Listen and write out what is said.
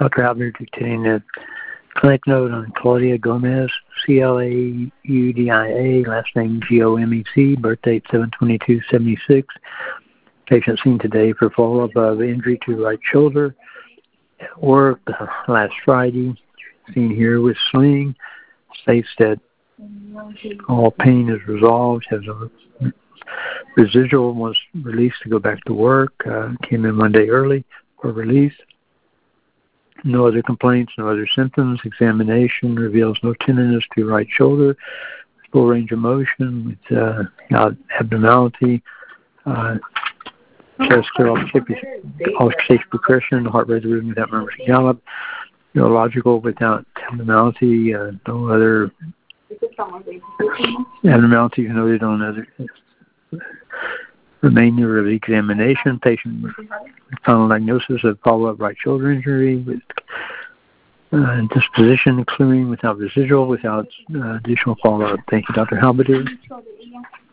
Dr. Halbner dictating a clinic note on Claudia Gomez, Claudia, last name Gomec, birth date 7/22/76. Patient seen today for follow-up of injury to right shoulder at work last Friday. Seen here with sling. States that all pain is resolved. Has a residual, was released to go back to work. Came in Monday early for release. No other complaints, no other symptoms. Examination reveals no tenderness to right shoulder. Full range of motion with abnormality. Chest auscultation percussion, heart rate rhythm without murmurs and gallop, neurological without abnormality, no other abnormalities noted on other remainder of the examination. Patient with final diagnosis of follow-up right shoulder injury with disposition clearing without residual, without additional follow-up. Thank you, Dr. Halbner.